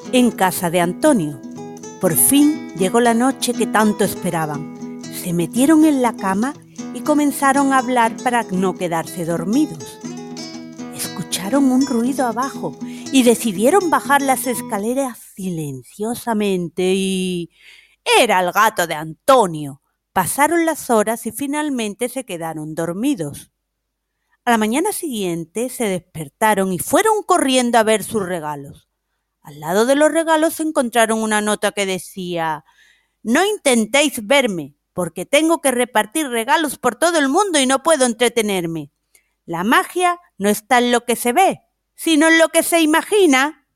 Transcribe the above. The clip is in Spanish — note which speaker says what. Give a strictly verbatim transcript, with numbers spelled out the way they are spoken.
Speaker 1: En casa de Antonio. Por fin llegó la noche que tanto esperaban. Se metieron en la cama y comenzaron a hablar para no quedarse dormidos. Escucharon un ruido abajo y decidieron bajar las escaleras silenciosamente y... ¡era el gato de Antonio! Pasaron las horas y finalmente se quedaron dormidos. A la mañana siguiente se despertaron y fueron corriendo a ver sus regalos. Al lado de los regalos encontraron una nota que decía: «No intentéis verme, porque tengo que repartir regalos por todo el mundo y no puedo entretenerme. La magia no está en lo que se ve, sino en lo que se imagina».